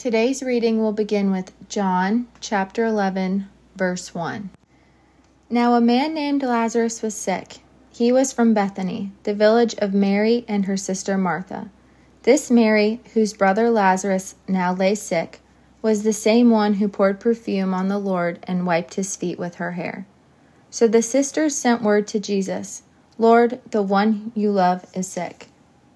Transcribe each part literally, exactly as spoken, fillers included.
Today's reading will begin with John chapter eleven, verse one. Now a man named Lazarus was sick. He was from Bethany, the village of Mary and her sister Martha. This Mary, whose brother Lazarus now lay sick, was the same one who poured perfume on the Lord and wiped his feet with her hair. So the sisters sent word to Jesus, "Lord, the one you love is sick."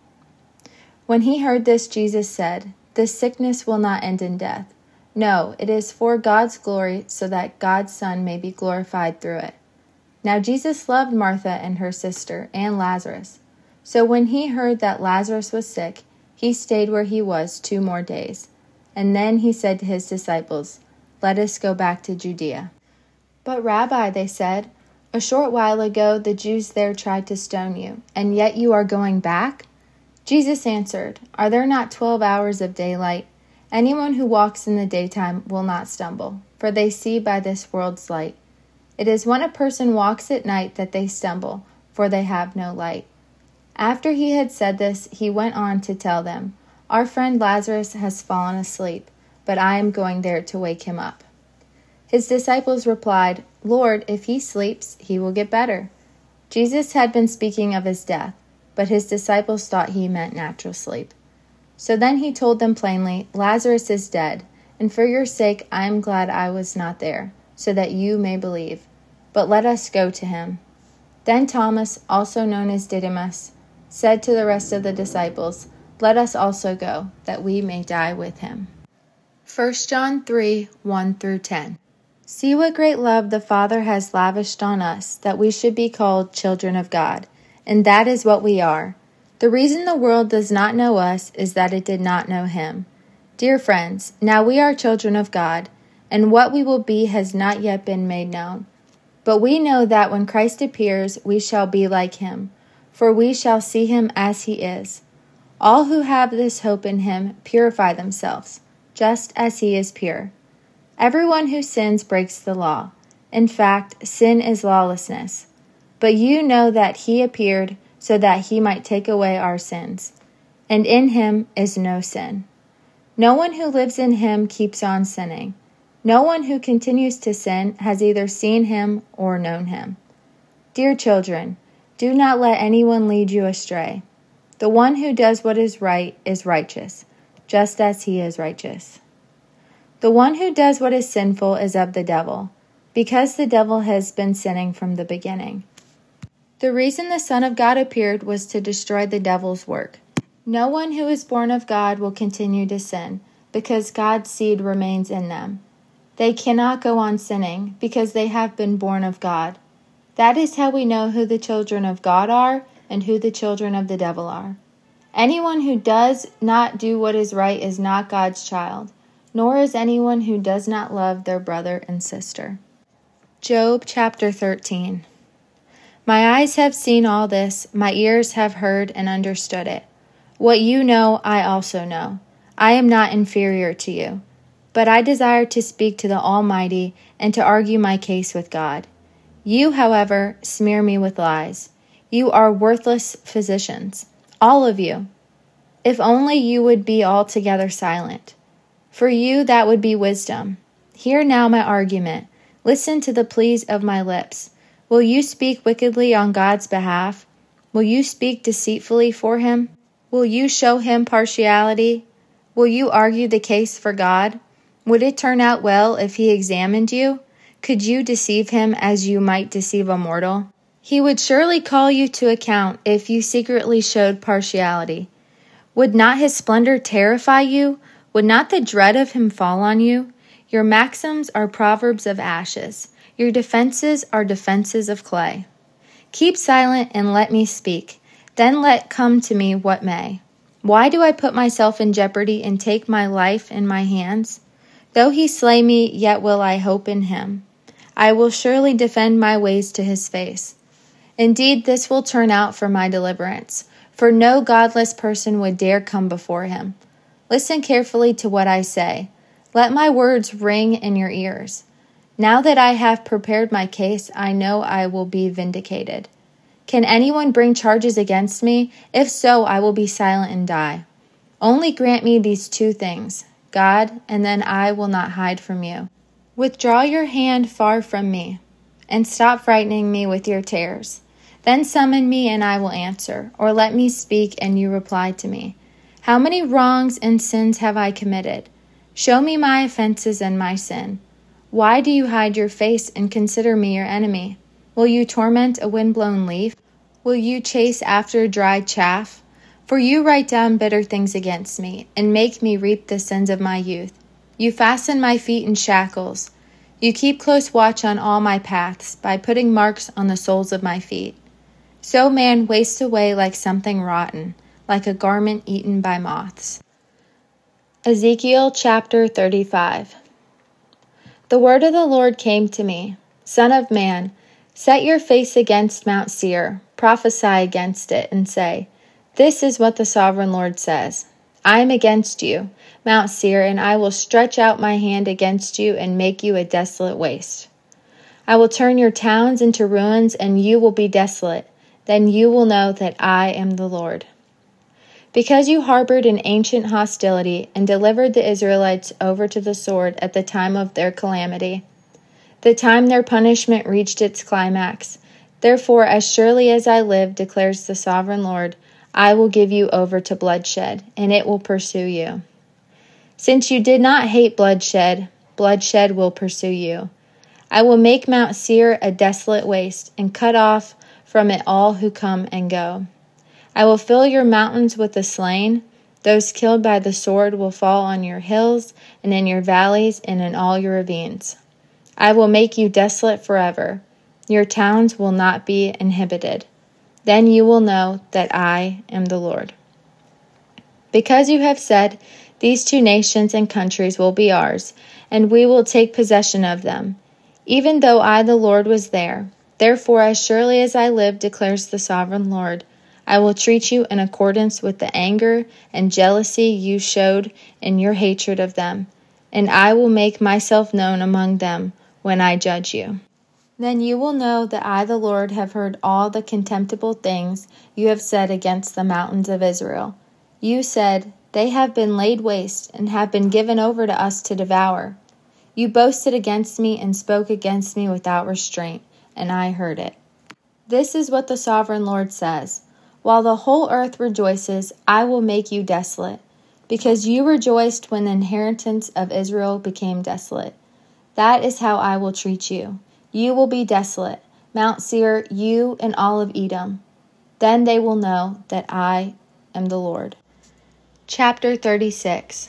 When he heard this, Jesus said, "This sickness will not end in death. No, it is for God's glory, so that God's Son may be glorified through it." Now Jesus loved Martha and her sister and Lazarus. So when he heard that Lazarus was sick, he stayed where he was two more days. And then he said to his disciples, "Let us go back to Judea." "But Rabbi," they said, "a short while ago the Jews there tried to stone you, and yet you are going back?" Jesus answered, "Are there not twelve hours of daylight? Anyone who walks in the daytime will not stumble, for they see by this world's light. It is when a person walks at night that they stumble, for they have no light." After he had said this, he went on to tell them, "Our friend Lazarus has fallen asleep, but I am going there to wake him up." His disciples replied, "Lord, if he sleeps, he will get better." Jesus had been speaking of his death, but his disciples thought he meant natural sleep. So then he told them plainly, "Lazarus is dead, and for your sake I am glad I was not there, so that you may believe. But let us go to him." Then Thomas, also known as Didymus, said to the rest of the disciples, "Let us also go, that we may die with him." First John three, one through ten. See what great love the Father has lavished on us, that we should be called children of God. And that is what we are. The reason the world does not know us is that it did not know him. Dear friends, now we are children of God, and what we will be has not yet been made known. But we know that when Christ appears, we shall be like him, for we shall see him as he is. All who have this hope in him purify themselves, just as he is pure. Everyone who sins breaks the law. In fact, sin is lawlessness. But you know that he appeared so that he might take away our sins, and in him is no sin. No one who lives in him keeps on sinning. No one who continues to sin has either seen him or known him. Dear children, do not let anyone lead you astray. The one who does what is right is righteous, just as he is righteous. The one who does what is sinful is of the devil, because the devil has been sinning from the beginning. The reason the Son of God appeared was to destroy the devil's work. No one who is born of God will continue to sin, because God's seed remains in them. They cannot go on sinning, because they have been born of God. That is how we know who the children of God are and who the children of the devil are. Anyone who does not do what is right is not God's child, nor is anyone who does not love their brother and sister. Job chapter thirteen. My eyes have seen all this, my ears have heard and understood it. What you know, I also know. I am not inferior to you. But I desire to speak to the Almighty and to argue my case with God. You, however, smear me with lies. You are worthless physicians, all of you. If only you would be altogether silent. For you, that would be wisdom. Hear now my argument. Listen to the pleas of my lips. Will you speak wickedly on God's behalf? Will you speak deceitfully for him? Will you show him partiality? Will you argue the case for God? Would it turn out well if he examined you? Could you deceive him as you might deceive a mortal? He would surely call you to account if you secretly showed partiality. Would not his splendor terrify you? Would not the dread of him fall on you? Your maxims are proverbs of ashes. Your defenses are defenses of clay. Keep silent and let me speak. Then let come to me what may. Why do I put myself in jeopardy and take my life in my hands? Though he slay me, yet will I hope in him. I will surely defend my ways to his face. Indeed, this will turn out for my deliverance, for no godless person would dare come before him. Listen carefully to what I say. Let my words ring in your ears. Now that I have prepared my case, I know I will be vindicated. Can anyone bring charges against me? If so, I will be silent and die. Only grant me these two things. God, and then I will not hide from you. Withdraw your hand far from me, and stop frightening me with your terrors. Then summon me, and I will answer, or let me speak, and you reply to me. How many wrongs and sins have I committed? Show me my offenses and my sin. Why do you hide your face and consider me your enemy? Will you torment a wind-blown leaf? Will you chase after dry chaff? For you write down bitter things against me, and make me reap the sins of my youth. You fasten my feet in shackles. You keep close watch on all my paths, by putting marks on the soles of my feet. So man wastes away like something rotten, like a garment eaten by moths. Ezekiel chapter thirty-five. The word of the Lord came to me, Son of man, set your face against Mount Seir, prophesy against it, and say, This is what the sovereign Lord says. I am against you, Mount Seir, and I will stretch out my hand against you and make you a desolate waste. I will turn your towns into ruins, and you will be desolate. Then you will know that I am the Lord. Because you harbored an ancient hostility and delivered the Israelites over to the sword at the time of their calamity, the time their punishment reached its climax, therefore, as surely as I live, declares the sovereign Lord, I will give you over to bloodshed, and it will pursue you. Since you did not hate bloodshed, bloodshed will pursue you. I will make Mount Seir a desolate waste, and cut off from it all who come and go. I will fill your mountains with the slain. Those killed by the sword will fall on your hills, and in your valleys, and in all your ravines. I will make you desolate forever. Your towns will not be inhabited. Then you will know that I am the Lord. Because you have said, These two nations and countries will be ours, and we will take possession of them, even though I, the Lord, was there. Therefore, as surely as I live, declares the sovereign Lord, I will treat you in accordance with the anger and jealousy you showed in your hatred of them, and I will make myself known among them when I judge you. Then you will know that I, the Lord, have heard all the contemptible things you have said against the mountains of Israel. You said, They have been laid waste and have been given over to us to devour. You boasted against me and spoke against me without restraint, and I heard it. This is what the sovereign Lord says. While the whole earth rejoices, I will make you desolate, because you rejoiced when the inheritance of Israel became desolate. That is how I will treat you. You will be desolate, Mount Seir, you and all of Edom. Then they will know that I am the Lord. Chapter thirty-six.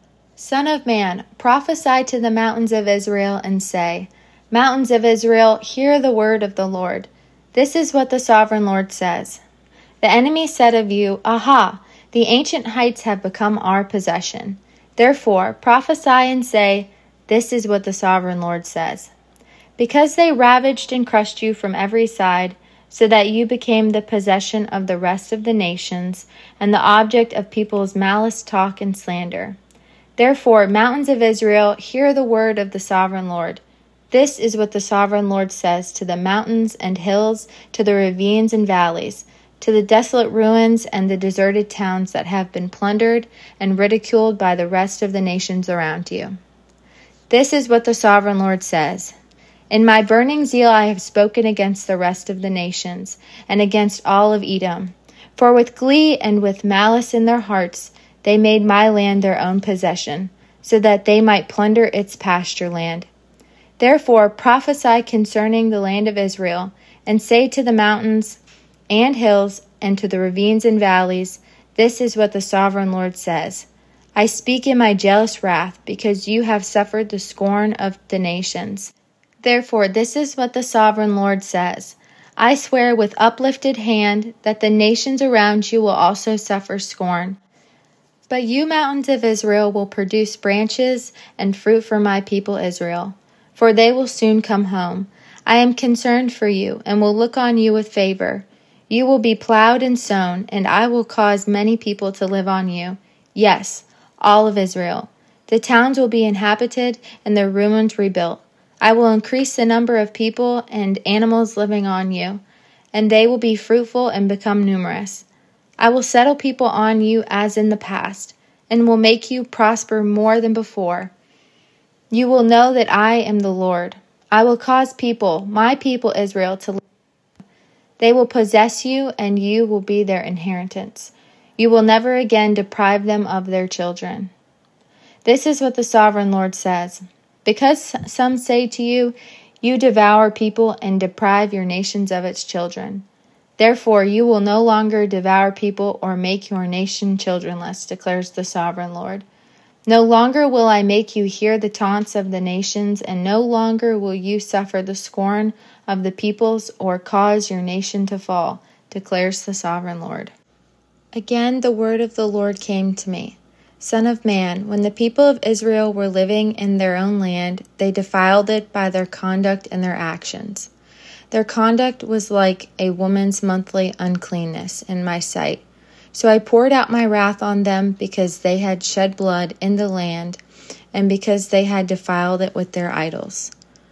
Son of man, prophesy to the mountains of Israel and say, Mountains of Israel, hear the word of the Lord. This is what the sovereign Lord says. The enemy said of you, Aha, the ancient heights have become our possession. Therefore, prophesy and say, This is what the sovereign Lord says. Because they ravaged and crushed you from every side, so that you became the possession of the rest of the nations, and the object of people's malice, talk, and slander. Therefore, mountains of Israel, hear the word of the sovereign Lord. This is what the sovereign Lord says to the mountains and hills, to the ravines and valleys, to the desolate ruins and the deserted towns that have been plundered and ridiculed by the rest of the nations around you. This is what the sovereign Lord says. In my burning zeal I have spoken against the rest of the nations, and against all of Edom. For with glee and with malice in their hearts they made my land their own possession, so that they might plunder its pasture land. Therefore prophesy concerning the land of Israel, and say to the mountains and hills, and to the ravines and valleys, This is what the sovereign Lord says. I speak in my jealous wrath, because you have suffered the scorn of the nations. Therefore, this is what the sovereign Lord says. I swear with uplifted hand that the nations around you will also suffer scorn. But you, mountains of Israel, will produce branches and fruit for my people Israel, for they will soon come home. I am concerned for you, and will look on you with favor. You will be plowed and sown, and I will cause many people to live on you. Yes, all of Israel. The towns will be inhabited, and their ruins rebuilt. I will increase the number of people and animals living on you, and they will be fruitful and become numerous. I will settle people on you as in the past, and will make you prosper more than before. You will know that I am the Lord. I will cause people, my people Israel, to live. They will possess you, and you will be their inheritance. You will never again deprive them of their children. This is what the sovereign Lord says. Because some say to you, you devour people and deprive your nations of its children. Therefore you will no longer devour people or make your nation childrenless, declares the sovereign Lord. No longer will I make you hear the taunts of the nations, and no longer will you suffer the scorn of the peoples or cause your nation to fall, declares the sovereign Lord. Again the word of the Lord came to me. Son of man, when the people of Israel were living in their own land, they defiled it by their conduct and their actions. Their conduct was like a woman's monthly uncleanness in my sight. So I poured out my wrath on them because they had shed blood in the land and because they had defiled it with their idols.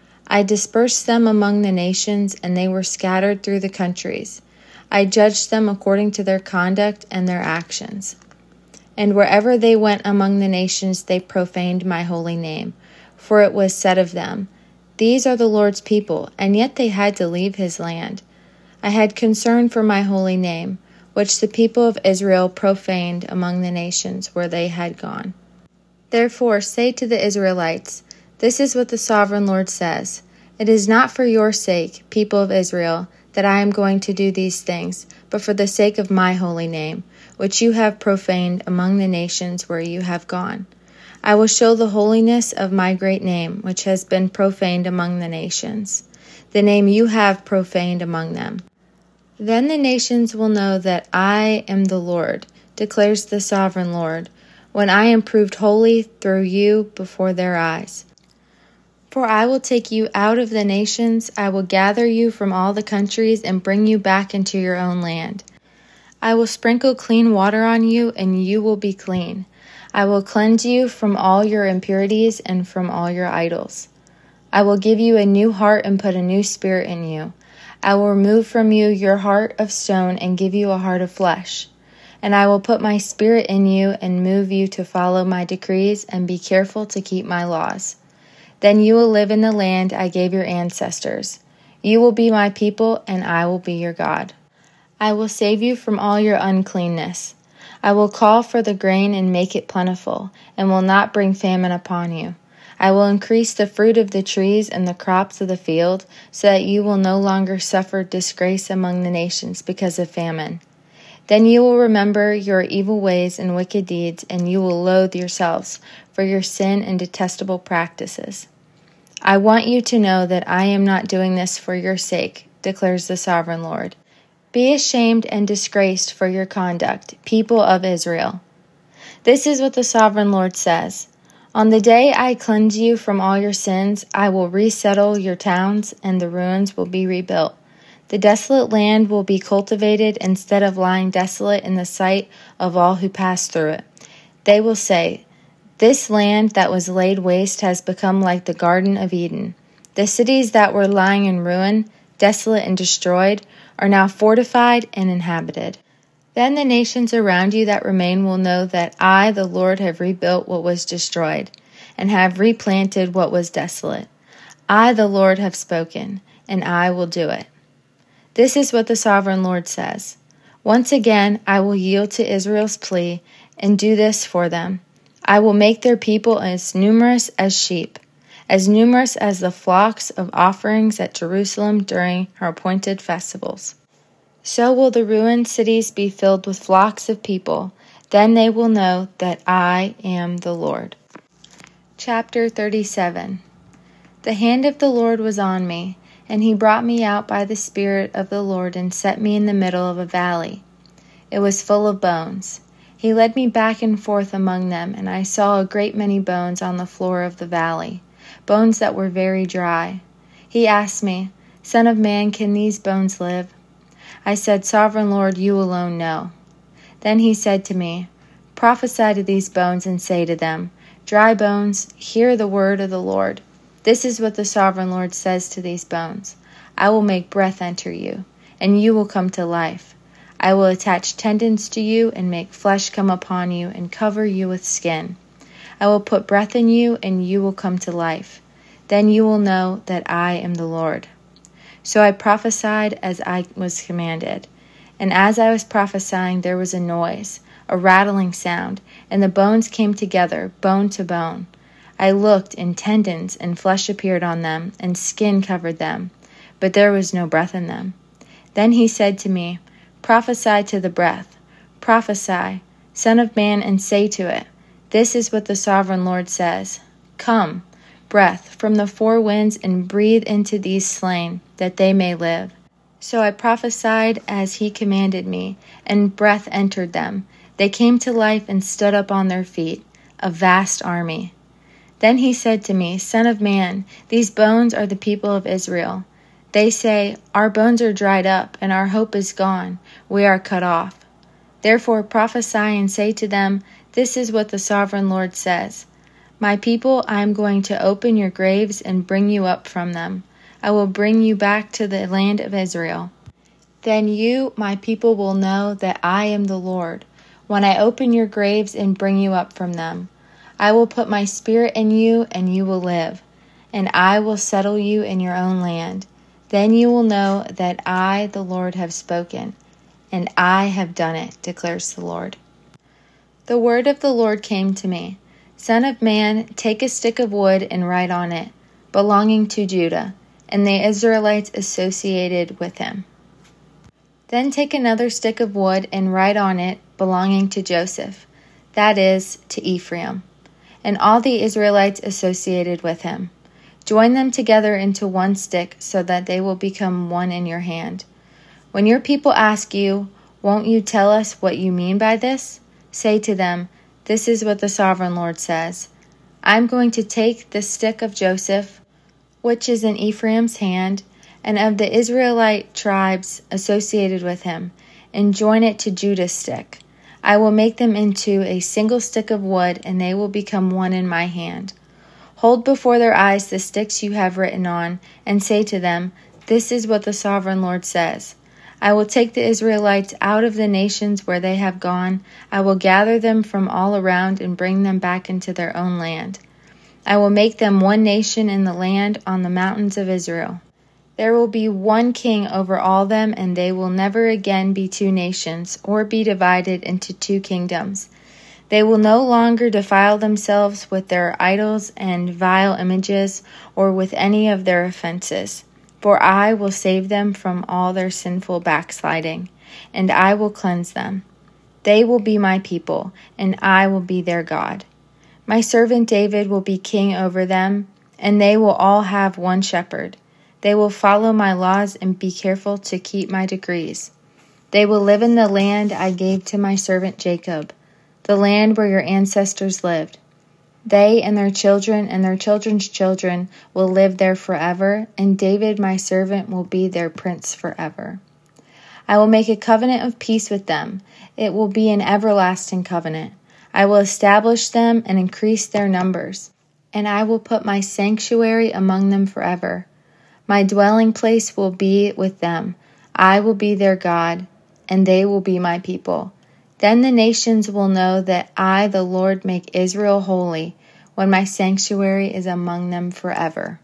I dispersed them among the nations, and they were scattered through the countries. I judged them according to their conduct and their actions. And wherever they went among the nations, they profaned my holy name. For it was said of them, These are the Lord's people, and yet they had to leave his land. I had concern for my holy name, which the people of Israel profaned among the nations where they had gone. Therefore say to the Israelites, This is what the sovereign Lord says. It is not for your sake, people of Israel, that I am going to do these things, but for the sake of my holy name, which you have profaned among the nations where you have gone. I will show the holiness of my great name, which has been profaned among the nations, the name you have profaned among them. Then the nations will know that I am the Lord, declares the sovereign Lord, when I am proved holy through you before their eyes. For I will take you out of the nations, I will gather you from all the countries and bring you back into your own land. I will sprinkle clean water on you, and you will be clean. I will cleanse you from all your impurities and from all your idols. I will give you a new heart and put a new spirit in you. I will remove from you your heart of stone and give you a heart of flesh. And I will put my spirit in you and move you to follow my decrees and be careful to keep my laws. Then you will live in the land I gave your ancestors. You will be my people, and I will be your God. I will save you from all your uncleanness. I will call for the grain and make it plentiful, and will not bring famine upon you. I will increase the fruit of the trees and the crops of the field, so that you will no longer suffer disgrace among the nations because of famine. Then you will remember your evil ways and wicked deeds, and you will loathe yourselves for your sin and detestable practices. I want you to know that I am not doing this for your sake, declares the sovereign Lord. Be ashamed and disgraced for your conduct, people of Israel. This is what the sovereign Lord says. On the day I cleanse you from all your sins, I will resettle your towns, and the ruins will be rebuilt. The desolate land will be cultivated instead of lying desolate in the sight of all who pass through it. They will say, This land that was laid waste has become like the Garden of Eden. The cities that were lying in ruin, desolate and destroyed, are now fortified and inhabited. Then the nations around you that remain will know that I, the Lord, have rebuilt what was destroyed, and have replanted what was desolate. I, the Lord, have spoken, and I will do it. This is what the sovereign Lord says. Once again, I will yield to Israel's plea and do this for them. I will make their people as numerous as sheep, as numerous as the flocks of offerings at Jerusalem during her appointed festivals. So will the ruined cities be filled with flocks of people. Then they will know that I am the Lord. Chapter thirty-seven. The hand of the Lord was on me, and he brought me out by the Spirit of the Lord and set me in the middle of a valley. It was full of bones. He led me back and forth among them, and I saw a great many bones on the floor of the valley, bones that were very dry. He asked me, Son of man, can these bones live? I said, Sovereign Lord, you alone know. Then he said to me, Prophesy to these bones and say to them, Dry bones, hear the word of the Lord. This is what the sovereign Lord says to these bones. I will make breath enter you, and you will come to life. I will attach tendons to you and make flesh come upon you and cover you with skin. I will put breath in you and you will come to life. Then you will know that I am the Lord." So I prophesied as I was commanded. And as I was prophesying, there was a noise, a rattling sound, and the bones came together, bone to bone. I looked, and tendons and flesh appeared on them, and skin covered them, but there was no breath in them. Then he said to me, "Prophesy to the breath. Prophesy, Son of man, and say to it, This is what the sovereign Lord says. Come, breath, from the four winds, and breathe into these slain, that they may live." So I prophesied as he commanded me, and breath entered them. They came to life and stood up on their feet, a vast army. Then he said to me, "Son of man, these bones are the people of Israel. They say, 'Our bones are dried up, and our hope is gone. We are cut off.' Therefore prophesy and say to them, 'This is what the sovereign Lord says. My people, I am going to open your graves and bring you up from them. I will bring you back to the land of Israel. Then you, my people, will know that I am the Lord, when I open your graves and bring you up from them. I will put my spirit in you, and you will live, and I will settle you in your own land. Then you will know that I, the Lord, have spoken, and I have done it, declares the Lord." The word of the Lord came to me, "Son of man, take a stick of wood and write on it, belonging to Judah, and the Israelites associated with him. Then take another stick of wood and write on it, belonging to Joseph, that is, to Ephraim, and all the Israelites associated with him. Join them together into one stick, so that they will become one in your hand. When your people ask you, 'Won't you tell us what you mean by this?' say to them, 'This is what the sovereign Lord says. I am going to take the stick of Joseph, which is in Ephraim's hand, and of the Israelite tribes associated with him, and join it to Judah's stick. I will make them into a single stick of wood, and they will become one in my hand. Hold before their eyes the sticks you have written on, and say to them, This is what the sovereign Lord says. I will take the Israelites out of the nations where they have gone. I will gather them from all around and bring them back into their own land. I will make them one nation in the land on the mountains of Israel. There will be one king over all them, and they will never again be two nations, or be divided into two kingdoms. They will no longer defile themselves with their idols and vile images, or with any of their offenses. For I will save them from all their sinful backsliding, and I will cleanse them. They will be my people, and I will be their God. My servant David will be king over them, and they will all have one shepherd. They will follow my laws and be careful to keep my decrees. They will live in the land I gave to my servant Jacob, the land where your ancestors lived. They and their children and their children's children will live there forever, and David my servant will be their prince forever. I will make a covenant of peace with them. It will be an everlasting covenant. I will establish them and increase their numbers, and I will put my sanctuary among them forever. My dwelling place will be with them. I will be their God, and they will be my people. Then the nations will know that I, the Lord, make Israel holy, when my sanctuary is among them forever.